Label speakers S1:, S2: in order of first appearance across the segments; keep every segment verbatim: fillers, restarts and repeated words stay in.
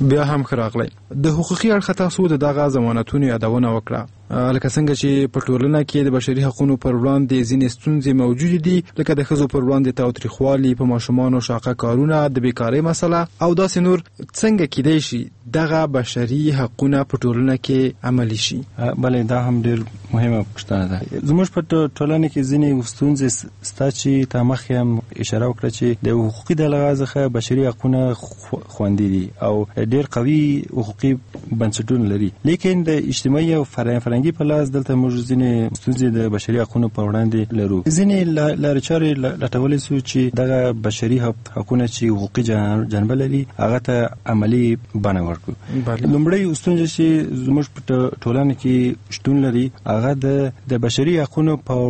S1: بیا هم خراغلی د حقوقي اړخ تاسو د دغه ضمانتونو یادونه وکړه لکه څنګه چې په ټولنه کې د بشري حقوقو پر وړاندې ځینې ستونزې موجود دي لکه د ښځو پر وړاندې تاوتریخوالي په ماشومانو شاقه کارونه د بیکارۍ مسله او داسې نور څنګه کېدای شي دغه بشري حقوقونه په ټولنه کې عملي شي؟
S2: بله دا هم ډېر مهمه پوښتنه ده. زموږ په ټولنه کې ځینې ستونزې ستا چې تا مخکې هم اشاره وکړه چې د حقوقي د لحاظ څخه بشري حقونه خوندي دي او ډېر قوي حقوقي بنسټونه لري، لیکن د اجتماعي او فرهنګي په لحاظ دلته موږ ځینې ستونزې د بشري حقونو په وړاندې لرو. ځینې لارې چارې لټولی سو چې دغه بشري حقونه چې حقوقي جنبه لري هغه ته عملي بڼه ورکړو. لومړی ستونزه چې زموږ په ټولنه کې شتون لري هغه د بشري حقونو په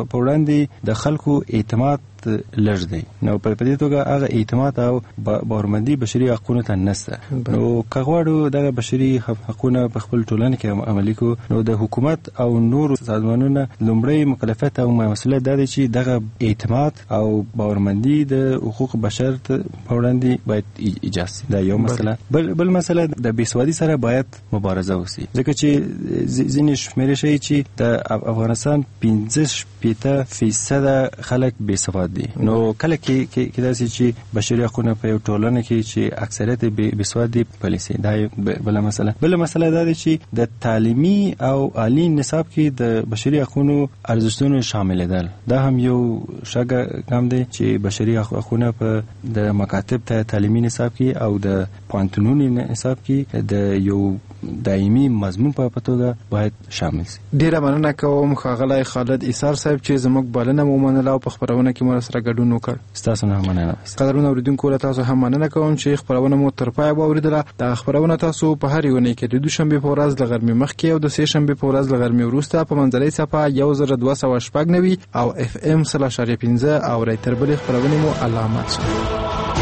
S2: وړاندې د خلکو اعتماد لږ دی. نو په دې توګه هغه اعتماد او باورمندي بشري حقونو ته نشته. نو که غواړو دغه بشري حقونه په خپل ټولنه کې عملي کړو نو د حکومت او نورو سازمانونو لومړی مکلفیت او مسؤلیت دا دی چې دغه اعتماد او باورمندي د حقوق بشر په وړاندې باید ایجاد شي. دا یو مسله. بل بل مسله د بیسوادي سره باید مبارزه وشي، ځکه چې ځینې شمیرې ښیي چې د افغانستان پنځه شپېته فیصده خلک بیسواد دي. نو کله کې کې داسې چې بشري حقوقونه په یو ټولنه کې چې اکثریت بیسواد دي پالیسي. دا بل مسله. بل مسله دا ده چې د تعلیمي او عالی نصاب کې د بشري حقوقو ارزښتونه شامل دي. دا هم یو شګه کم دی چې بشري حقوقونه په د مکاتب ته تعلیمي نصاب کې او د پوهنتونونو نصاب کې د یو دایمي مضمون په پتوګه باید شامل شي.
S1: ډیره مننه کوم ښاغلی خالد ایثار صاحب چې زموږ بلنه ومنله او په خبرونه کې مو سره ګډون وکړ.
S2: ستاسو نه مننه.
S1: قدرمن اوریدونکو له تاسو هم مننه کوم چې خبرونه مو تر پایه واوریدله. دا خبرونه تاسو په هر یو نه کې د دوشنبه په ورځ د غرمې مخکې او د سه شنبه په ورځ د غرمې وروسته په منځنۍ صفحه یو زر دوه سوه شپږ نوي او اف ام صفر اشاریه پنځه او رایتر بلې خبرونه مو علامت شي.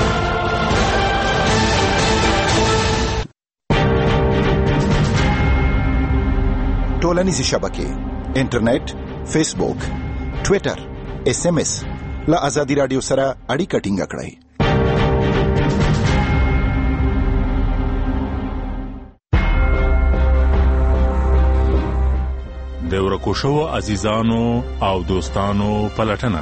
S3: ټولنیزې شبکې انټرنیټ، فیسبوک، ټویټر، ایس ایم ایس له ازادي رادیو سره اړیکه ټینګه کړئ.
S4: د ورکو شوو عزیزانو او دوستانو پلټنه.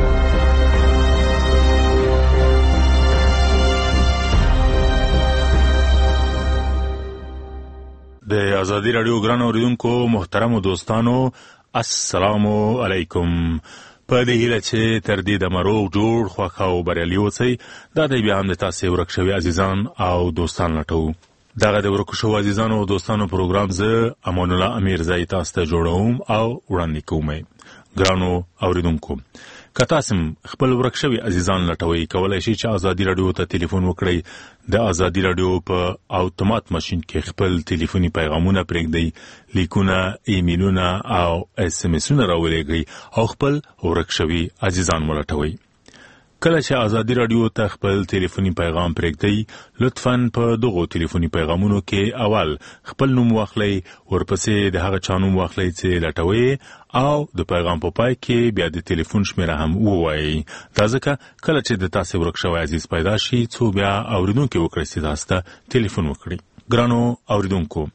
S4: د ازادي رادیو ګران اوریدونکو محترمو دوستانو السلام علیکم. په دې هیله چې تر دې د مروغ جوړ خوښ او بریالي اوسئ. دا دی بیا هم د تاسې ورک شوي عزیزان او دوستان لټوو. دغه د ورکو شوو عزیزانو او دوستانو پروګرام زه امان الله امیرزی تاسو ته جوړوم او وړاندې کوم. ګرانو اوریدونکو که تاسو خپل ورک شوي عزیزان لټوئ کولای شئ چې ازادي رادیو ته ټلیفون وکړئ. د ازادي رادیو په اتومات ماشین کې خپل ټلیفوني پیغامونه پرېږدئ، لیکونه، ایمیلونه او اس ام اسونه راولېږئ او خپل ورک شوي عزیزان ولټوئ. کله چې ازادي رادیو ته خپل ټلیفوني پیغام پرېږدئ لطفاً په دغو ټلیفوني پیغامونو کې اول خپل نوم واخلئ، ورپسې د هغه چا نوم واخلئ چې لټوئ او د پیغام په پای کې بیا د ټلیفون شمیره هم ووایئ. دا ځکه کله چې د تاسې ورک شوی عزیز پیدا شي څو بیا اورېدونکي وکړئ چې تاسو ته ټلیفون وکړي. ګرانو اوریدونکو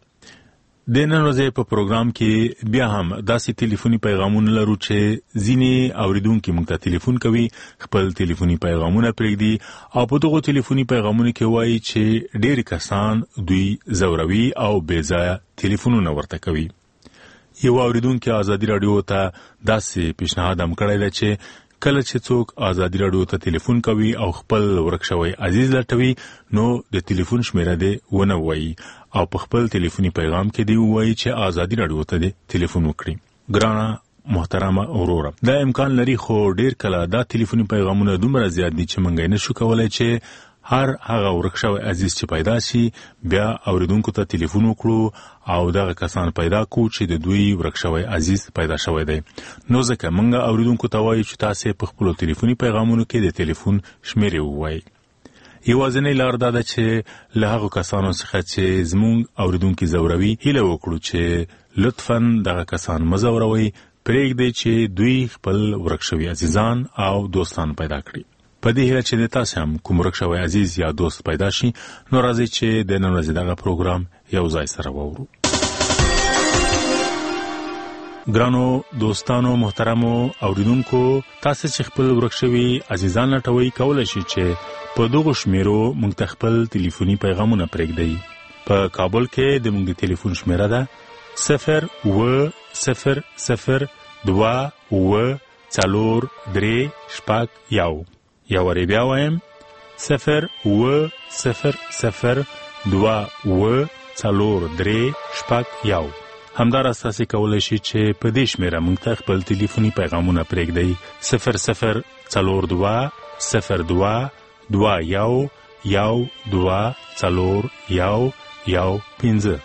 S4: د نن ورځې په پروګرام کې بیا هم داسې ټلیفوني پیغامونه لرو چې ځینې اوریدونکي موږ ته ټلیفون کوي، خپل ټلیفوني پیغامونه پرېږدي او په دغو ټلیفوني پیغامونو کې وایي چې ډېر کسان دوی ځوروي او بې ځایه ټلیفونونه ورته کوي. یو اوریدونکي ازادي رادیو ته داسې پیشنهاد هم کړی دی چې کله چې څوک ازادي رادیو ته ټلیفون کوي او خپل ورک شوی عزیز لټوي نو د ټلیفون شمیره دې ونه وایي او په خپل ټلیفوني پیغام کې دی وایي چې ازادي رادیو ته دې ټلیفون وکړي. ګرانه محترمه اوروره دا امکان لري خو ډیر کله دا ټلیفوني پیغامونه دومره زیات دي چې موږ نه شو کولای چې هر هغه ورک شوی عزیز چې پیدا شي بیا اوریدونکو ته ټلیفون وکړو او دغه کسان پیدا کو چې د دوی ورک شوی عزیز پیدا شوی دی. نو ځکه موږ اوریدونکو ته وایو چې تاسو په خپل ټلیفوني پیغامونو کې د ټلیفون شمیرې ووایئ. یوازینۍ لار دا ده چې له هغو کسانو څخه چې زموږ اوریدونکي ځوروي هیله وکړو چې لطفاً دغه کسان مه ځوروئ، پرېږدئ چې دوی خپل ورک شوي عزیزان او دوستان پیدا کړي. په دې هیله چې د تاسو هم کوم ورک شوی عزیز یا دوست پیدا شي نو راځي چې د نن ورځې دغه پروګرام یو ځای سره وورو. ګرانو دوستانو محترمو اوریدونکو، تاسو چې خپل ورک شوی عزیزان لټوي کولای شئ چې په دغه شمیرو موږ ته خپل ټلیفوني پیغامونه پرېږدئ. په کابل کې د موږ د ټلیفون شمیره ده صفر و صفر صفر دوا و څلور درې شپږ یو. یا وری بیا وایم صفر و صفر صفر دوا و څلور درې شپږ یو. همداراز تاسو کولای شئ چې په دې شمیره موږ ته خپل ټلیفوني پیغامونه پرېږدئ صفر صفر څلور دوا صفر دوا دوا یو یو دوا څلور یو یو پنځه.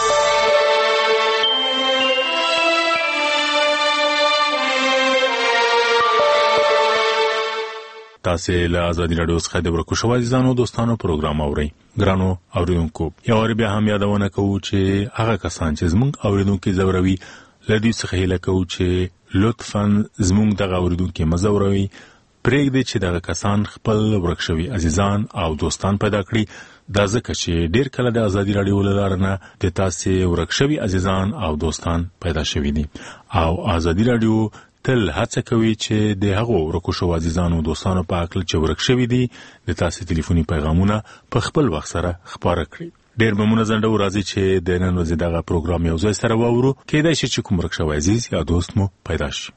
S4: تاسو له آزادی رادیو څخه د ورکو شوی عزیزانو دوستانو پروګرام اورئ. ګرانو اوریدونکو، یو ور بیا هم یادونه کوو چې هغه کسان چې زموږ اوریدونکو زوروي لدی څخه هیله کوو چې لطفاً زموږ دغه اوریدونکو مزوروي پرېږدي چې دغه کسان خپل ورک شوی عزیزان او دوستان پیدا کړي. دا ځکه چې ډیر کله د آزادی رادیو لاره نه د تاسو ورک شوی عزیزان او دوستان پیدا شوي دي او آزادی رادیو تل هڅه کوي چې د هغو ورکو شو عزیزانو دوستانو په اړه چې ورک شوي دي د تاسو ټلیفوني پیغامونه په خپل وخت سره خبره کړئ. ډیر به مونږ زنده راځي چې د نن ورځې دغه پروګرام یو ځای سره وورو. کېدای شي چې کوم ورک شو عزیز یا دوست مو پیدا شي.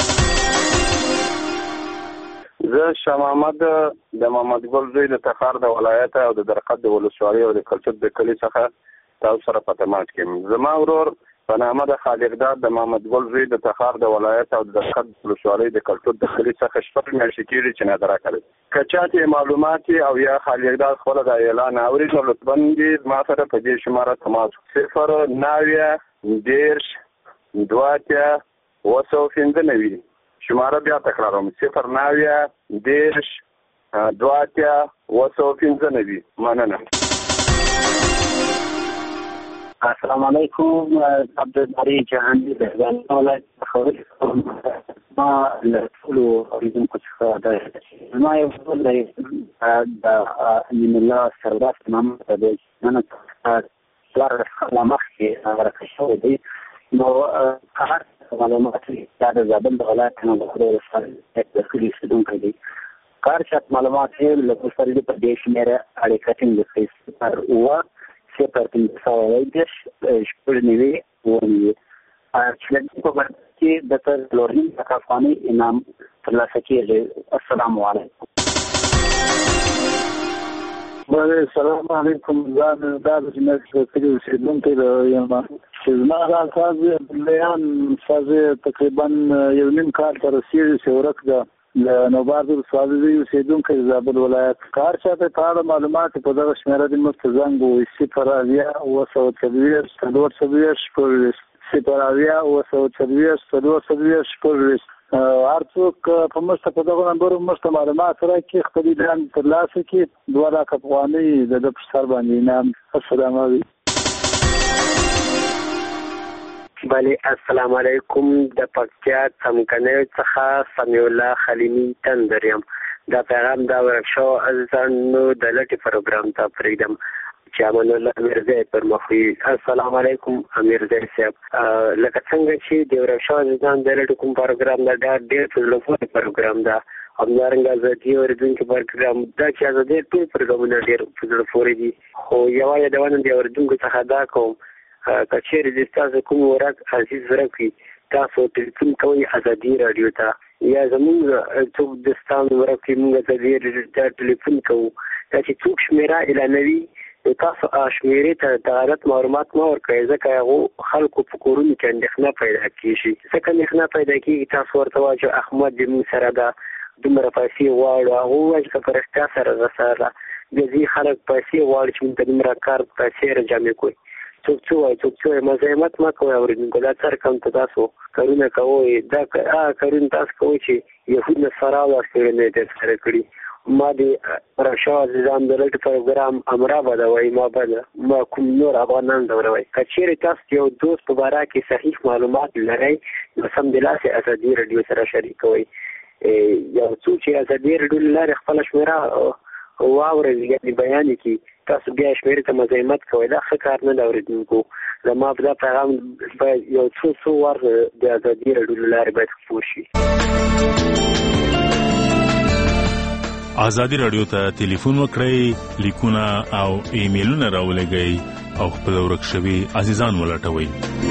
S5: زه شاه محمد د محمد ګل زوی د تخار د ولایت او د درقد د ولسوالۍ او د کلچر د کلي څخه تاسو سره په تماس کې یم. زما ورور په نامه د خالقدار د محمد ګل زوی د تخار د ولایت او د درقد د ولسوالۍ د کلچر د کلي څخه شپږ میاشتې کېږي چې نادره کړی. که چاته معلومات او یا خالقدار خپل د اعلان اوري نو لطفا دې ما سره په دې شماره تماس صفر نوي دیرش دوه اتیا اوه سوه پنځه نوي شماره بیا تکراروم صفر نوي دیرش دوه اتیا اوه سوه پنځه نوي. مننه.
S6: السلام علیکم. عبدالباری جهانی د ولایت خبرې ما له ټولو اوریدونکو څخه د ما یو ډول دی د امین الله سردار محمد دی نن څلور کاله مخکې ورکړل شوی دی. نو هغه معلومات دا د زابل د ولایت نه د خبرو سره د کلي اوسېدونکی دی. کار شات معلومات یې له کوم په دې شمیره اړیکه ټینګه کړې پر اوه صفر پنځه سوه دیرش شپږ نوي اوه نوي چې په برخه کې د څلور نیم لکه افغانۍ انعام ترلاسه کېږي. السلام علیکم.
S7: السلام علیکم. زه دا د جنت کلي اوسېدونکی یم چې زما دا کار عبداللیان استاد تقریبا یو نیم کال ته رسېږي چې ورک ده له نوبارد ولسوالۍ اوسېدونکی د زابل ولایت. کار چاته په اړه معلومات په دغه شمېره د موږ ته زنګ ووایي صفر اویا اوه سوه څلوېښت څلور څلوېښت شپږویشت صفر اویا اوه سوه څلوېښت څلور څلوېښت شپږویشت. هر څوک په موږ ته په دغو نمبرو موږ ته معلومات راکړي خپل ډان ترلاسه کړي. دوه لاکه افغانۍ د ده په سر باندې انعام. السلام علیکم.
S6: بله السلام علیکم. د پکتیا څمکنیو څخه سمیع الله خلیمي تندر یم. دا پیغام دا ورک شو عزیزانو د لټې پروګرام ته پرېږدم چې امان الله امیرزی پر مخ وي. السلام علیکم امیرزی صاحب. لکه څنګه چې د ورک شو عزیزان د لټې کوم پروګرام دا ډېر په زړه پورې پروګرام ده. همدارنګه ازادي اورېدونکي پروګرام دا چې ازادي ټول پروګرامونه ډېر په زړه پورې دي. خو یوه یادونه د اورېدونکو څخه دا کوم که چیرې د ستاسو کوم ورک عزیز ورک وي تاسو ټلیفون کوئ ازادي راډیو ته یا زموږ څوک د ستاسو ورک وي موږ ازادي راډیو ته ټلیفون کوو. دا چې څوک شمېره اعلانوي نو تاسو شمېرې ته د غلط معلومات مه ورکوئ ځکه هغو خلکو په کورونو کې اندېښنه پیدا کېږي. ځکه اندېښنه پیدا کېږي تاسو ورته وایئ چې احمد د موږ سره ده دومره پیسې غواړو. هغه ووایي چې په رښتیا سره زه سره د ځینې خلک پیسې غواړي چې موږ ته دومره کار پیسې راجمع کړي. څوک څه وایي څوک څه وایي مزاحمت مه کوئ اورېدونکو. دا څه رقم ته تاسو کارونه کوئ دا هغه کارونه تاسو کوئ چې یهود نصارا واستېړنې ترسره کړي. ما د راشا عزیزان د لټ پروګرام امرا بدوي ما بد ما کوم نور افغانان دوروي. که چیرې تاسو یو دوست په باره کې صحیح معلومات لرئ نو سم دلاسه ازادي رادیو سره شریکوئ. یو څو چې ازادي راډیو له لارې خپله شمېره واورئ یعنې بیان یې کړي تاسو بیا شمېرې ته مزاحمت کوئ دا ښه کار نه ده اورېدونکو زما په دا پیغام باید یو څو څو وار د ازادي راډیو له لارې باید خپور شي
S4: ازادي راډیو ته ټلیفون وکړئ لیکونه او ایمیلونه راولېږئ او خپل ورک شوي عزیزان ولټوئ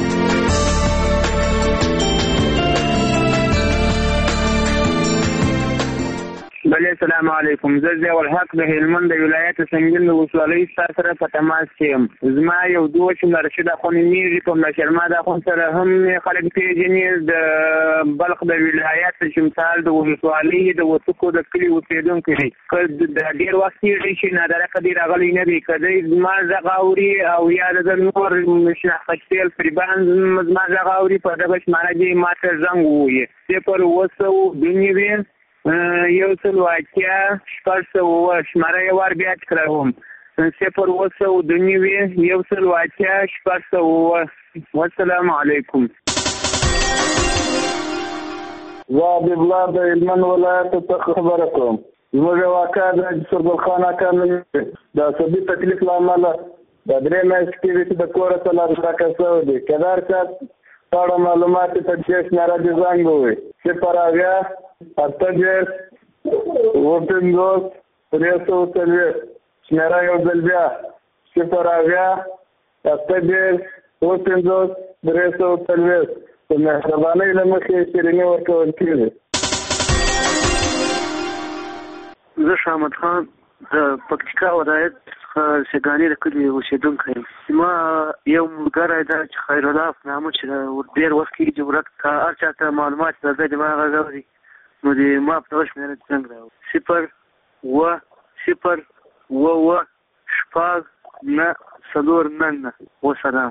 S8: بله السلام علیکم زه ضیاء الحق د هلمند د ولایت سنګین د ولسوالۍ سره په تماس کې یم زما یو دوه چې رشید اخوند میږي په مشرما د اخوند سره هم خلک پیژني د بلخ د ولایت شمسال د ولسوالۍ د وسکو د کلی اوسیدونکو دي که د ډیر وخت یې شي نادره کدي راغلی نه دی کدی زما زغاوري او یا د نور شناختل فریبان زما زغاوري په دغه شماره کې ماته زنګ وې صفر وسو دنیوي یو څل واقعیا شپږ سوه شماره یې ور بیا کړم صفر وسو دنیوي یو څل واقعیا شپږ سوه والسلام علیکم
S7: زه د بلاد د هلمند ولایت څخه خبره کوم زموږ واقع د سربل خان اکا د عصبي تکلیف له امله د درې میاشتې کې چې د کوره څلور ټاکه شوی دی کدار کار په اړه معلومات په دې شماره دي زنګ ووي صفر اویا اته دېرش اووه پنځوس درې سوه څلوېښت شمېره یو ځل بیا صفر اویا اته دېرش اووه پنځوس درې سوه څلوېښت په مهربانۍ له مخې شیریني ورکول کېږي
S9: زه شاه احمد خان د پکتیکا ولایت څخه سیګاني د کلي اوسېدونکی یم زما یو ملګری ده چې خیرالله نامه چې ډېر وخت کېږي ورک که هر چا ته معلومات راځي د ما غږ اوري نو د ما په دغه شمېره څنګه راوړي صفر اووه صفر اووه اووه شپږ نه څلور نه نه وسلام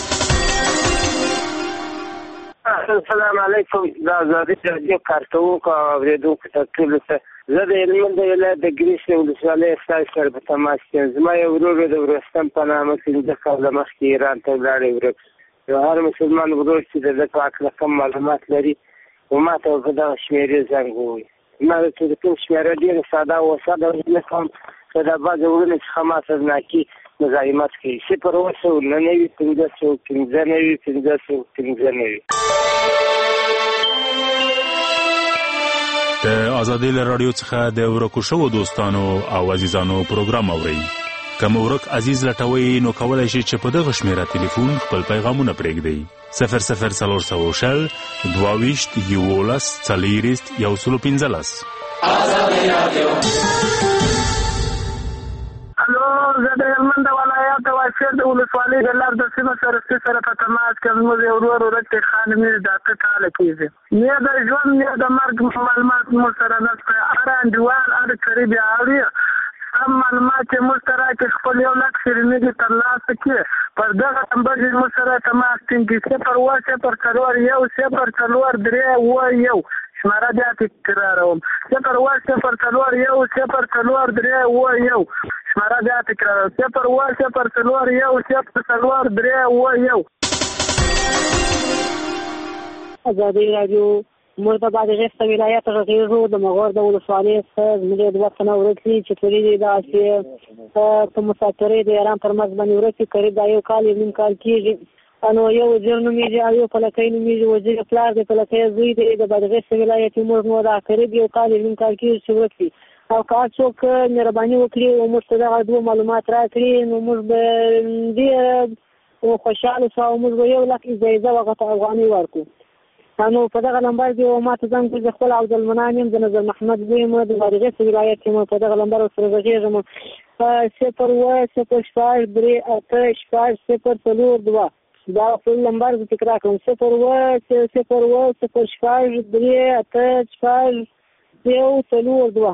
S6: السلام علیکم د ازادي راډیو کارکوونکو او اورېدونکو ته ټولو ته زه د هلمند د ولایت د ګریس ولسوالۍ ستاسو سره په تماس کې یم زما یو ورور د ورستم په نامه پنځه کاله مخکې ایران ته ولاړی ورک یو هر مسلمان ورور چې د ده په هکله کم معلومات لري و ما ته په دغه شمېرې زنګ ووایي ما د ټلیفون شمېره ډېره ساده او ساده نه کوم که د بعضې وروڼو څخه ما ته ناکي مزاحمت کوي صفر اووه سوه نهه نوي پنځه سوه پنځه نوي پنځه سوه پنځه نوي
S4: د ازادي راډیو څخه د ورکو شوو دوستانو او عزیزانو پروګرام اورئ که مو ورک عزیز لټوئ نو کولی شئ چې په دغه شمېره تلیفون خپل پیغامونه پرېږدئ صفر صفر څلور سوه شل دوه ویشت یولس څلېرویشت یو سلو پنځلس
S8: ازادي راډیو الو زه د هلمند ولایت واشر د ولسوالۍ د لار د سیمه سرسي سره په تماس کې زموږ یو ورور ورک خان میر د اته کاله کېږي نه د ژوند نه د مرګ معلومات مو سره نشته هر انډیوال هر قریب اوري هم معلومات چې مو سره کې خپل یو لک شیریني ترلاسه کړي پر دغه نمبر چې مو سره تماس ټینګي صفر اووه صفر څلور یو صفر څلور درې اووه یو شماره بیا تکراروم صفر اووه صفر څلور یو صفر څلور درې اووه یو شماره بیا تکراروم صفر اووه صفر څلور یو صفر څلور درې اووه یو
S10: ازادي راډیو موږ د بادغیس ولایت غږیږو د مغور د ولسوالۍ څخه زموږ د وطن ورک دي چې ټولې دي داسې په مسافرۍ د ایران پر مخ باندې ورک دي قریب دا یو کال نیم کال کېږي نو یو وزیر نومېږي او یو پلکی نومېږي وزیر پلار دی پلکی زوی دی د بادغیس ولایت موږ نو دا قریب یو کال نیم کال کېږي چې ورک دي او که هر څوک مهرباني وکړي او موږ ته دغه دوه معلومات راکړي نو موږ به ډېر خوشحاله شو او موږ به یو لک جایزه وغه افغانۍ ورکړو نو په دغه نمبر کې ما ته زنګ وکړي خپل عبدالمنان یم د نظر محمد زوی یم د بادغیس ولایت کې په دغه نمبر سره غږېږم صفر اووه صفر شپږ درې اته شپږ صفر څلور دوه دا خپل نمبر زه تکرار کړم صفر اووه صفر اووه صفر شپږ درې اته شپږ یو څلور دوه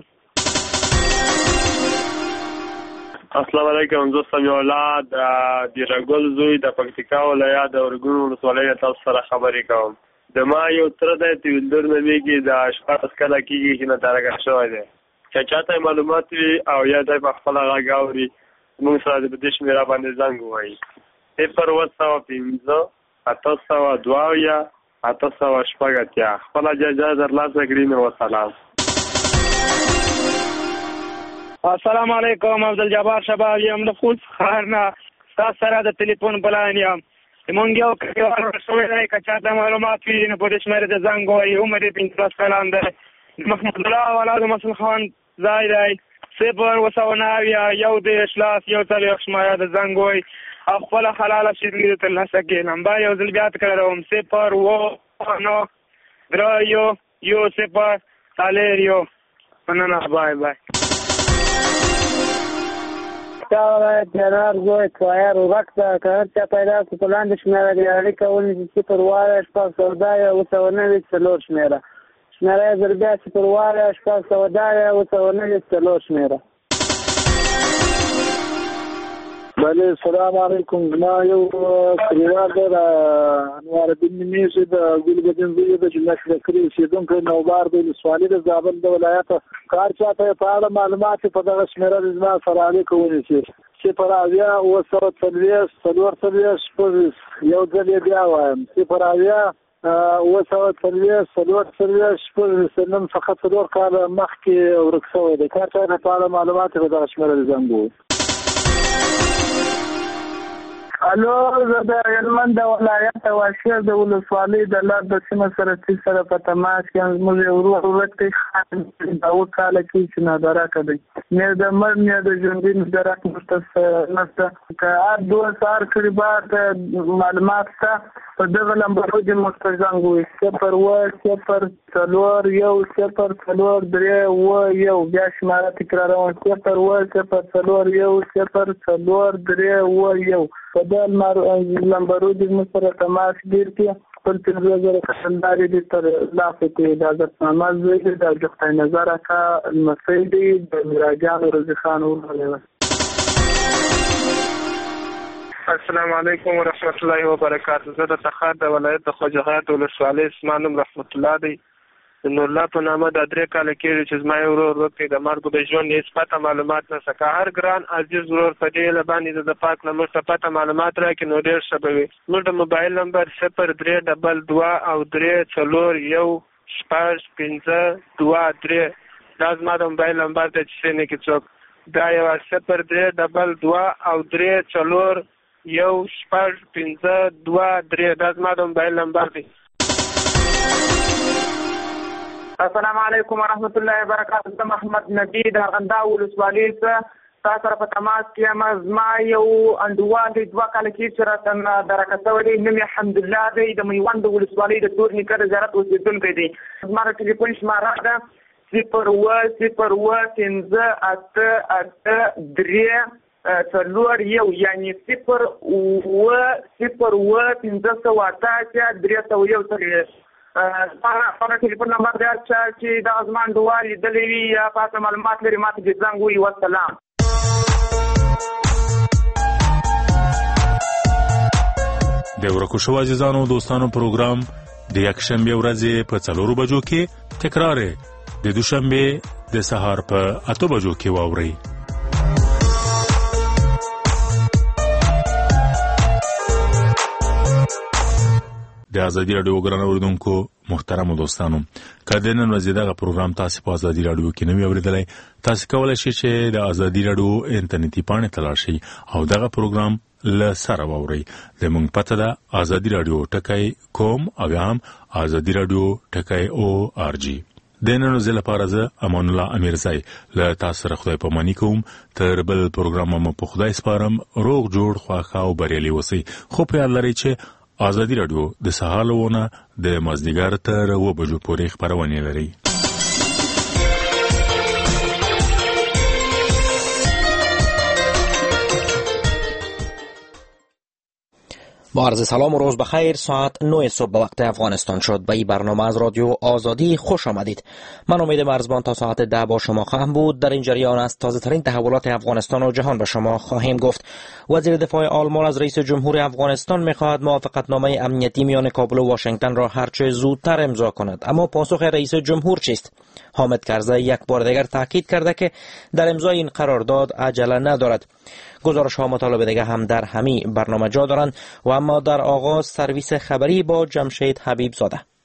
S11: السلام علیکم زه سمیع الله د دیرګل زوی د پکتیکا ولایت د اورګون ولسوالۍ تاسو سره خبرې کوم د ما یو تر د تیولدر نومیږي د شپږ کاله کېږي چې نه ترګه شوی دی چې چاته معلومات وي او یا د په خپل غږ اوري موږ سره د دې شمیره باندې زنګ وایي صفر اووه سوه پنځه اته سوه دوه اویا اته سوه شپږ اتیا. خپله جایزه ترلاسه کړي. نو وسلام.
S8: السلام علیکم. عبدالجبار شباب یم د خوست ښار نه. ستاسو سره د ټلیفون په لاین یم. زمونږ یو کلیوال ورسوی دی، که چاته معلومات وي نو په دې شمېرې ته زنګ ووهي. عمر یې پنځلس کلن دی. محمد الله اولاد مسعود خان ځای دی. صفر اووه سوه نهه اویا یو دېرش لاس یو څلوېښت شماره د زنګ ووهي او خپله حلاله شیریني د ترلاسه کړي. نمبر یو ځل بیا تکراروم: صفر اووه نهه درې یو یو صفر څلور یو. مننه. بای بای.
S10: ولایت جنار زوی توایر ورک ده که هر چا پیدا کړو په لاندې شمېره دې اړیکه ونیسي: صفر اووه شپږ سوه دوه اووه سوه نوي څلور شمېره. شمېره یې ځل بیا صفر اووه شپږ سوه دوه اووه سوه نوي څلور شمېره.
S7: بله السلام علیکم. زما یو کلیوال دی د انوار الدین نومیږي، د ګلبدین زوی د جنت فکري اوسېدونکی، نوبار د ولسوالي د زابل د ولایته. کار چاته په اړه معلومات په دغه شمېره د زما سره اړیکه ونیسي: صفر اویا اووه سوه څلوېښت څلور څلوېښت شپږ. یو ځل یې بیا وایم: صفر اویا اووه سوه څلوېښت څلور څلوېښت شپږ. نن څخه څلور کاله مخکې ورک شوی دی. کار چاته په اړه معلومات په دغه شمېره د زنګ ووهي.
S8: الو، زه د هلمند د ولایت واشیر د ولسوالۍ د لار د سیمه سره چې سره په تماس کې یم. زموږ یو ورور ورک دی، دا اووه کاله کېږي چې نادرکه دی. نه د مړ نه د ژوندي درک ورته نشته. که هر دوه سهار کړي بعد معلومات شته په دغه نمبرو دې موږ ته زنګ ووهي: صفر اووه صفر څلور یو صفر څلور درې اووه یو. بیا شماره تکراروم: صفر اووه صفر څلور یو صفر څلور درې اووه یو. په دغه نمبرو دې موږ سره تماس ډېر کړي. خپل پنځه زره کسندارې دې تر لاسه کړي. د حضرتنامه زوی دی، د جفتۍ نظر اکا لمسی دی، د میراجان رضي خان ورور دی.
S11: السلام علیکم ورحمت الله وبرکاته. زه د تخار د ولایت د خواجه حیات ولسوالۍ، زما نوم رحمت الله دی. د نور الله په نامه دا درې کاله کېږي چې زما یو ورور ورک دی. د مرګ د ژوند هېڅ پته معلومات نشته. که هر ګران عزیز ورور په دې هیله باندې د پاک نه موږ ته پته معلومات راکړي نو ډېر ښه به وي. زموږ د موبایل نمبر صفر درې ډبل دوه او درې څلور یو شپږ پنځه دوه درې. دا زما د موبایل نمبر دی چې سینې کې څوک دا یو صفر درې ډبل دوه او درې څلور یو شپږ پنځه دوه درې. دا زما د موبایل نمبر دی.
S8: السلام علیکم ورحمت الله وبرکاته. زه محمد نبی د ارغنداو ولسوالۍ څخه تاسو سره په تماس کې یم. زما یو انډیوال دی، دوه کاله کېږي چې راته درکه شوی دی. نوم یې حمدالله دی، د میوند د ولسوالۍ د تور نیکه د زیارت اوسېدونکی دی. زما د ټلیفون شماره ده صفر اووه صفر اووه پنځه اته اته درې څلور یو، یعنې صفر اووه صفر اووه پنځه سوه اته اتیا درې سوه یو څلوېښت. خپل ټلیفون نمبر دی، هر چا چې دغه زما انډیوال لیدلی وي یا په هغه معلومات لري ما ته دې زنګ ووهي. والسلام.
S4: د ورکو شوو عزیزانو دوستانو پروګرام د یکشنبې ورځې په څلورو بجو کې تکرار د دوشنبې د سهار په اتو بجو کې واورئ. د ازادي رادیو ګران اوریدونکو محترم دوستانو، که د نن ورځې دغه پروګرام تاسو په ازادي رادیو کې نوی اوریدلای، تاسو کولی شئ چې د ازادي رادیو انټرنیټي پاڼې ته لاړ شئ او دغه پروګرام له سره واورئ. زموږ پته ده ازادي رادیو ټکی کوم او هم ازادي رادیو ټکی او آر جی. د نن ورځې لپاره زه امان الله امیرزی له تاسو سره خدای پاماني کوم. تر بل پروګرام مو په خدای سپارم. روغ جوړ خواخا او بریالي اوسئ. خو په یاد لرئ چې ازادي رادیو د سهار لونه د مازدیګر تر اوه بجو پورې خپرونې لري.
S12: با عرض سلام و روز بخیر. ساعت نه صبح به وقت افغانستان شد. به این برنامه از رادیو آزادی خوش آمدید. من امید مرزبان تا ساعت ده با شما خواهم بود. در این جریان از تازه ترین تحولات افغانستان و جهان به شما خواهیم گفت. وزیر دفاع آلمان از رئیس جمهور افغانستان می‌خواهد موافقتنامه امنیتی میان کابل و واشنگتن را هرچه زودتر امضا کند. اما پاسخ رئیس جمهور چیست؟ حامد کرزی یک بار دیگر تاکید کرده که در امضای این قرارداد عجله ندارد. گزارش ها مطالب دیگه هم در همین برنامه جا دارند و اما اما در آغاز سرویس خبری با جمشید حبیب زاده.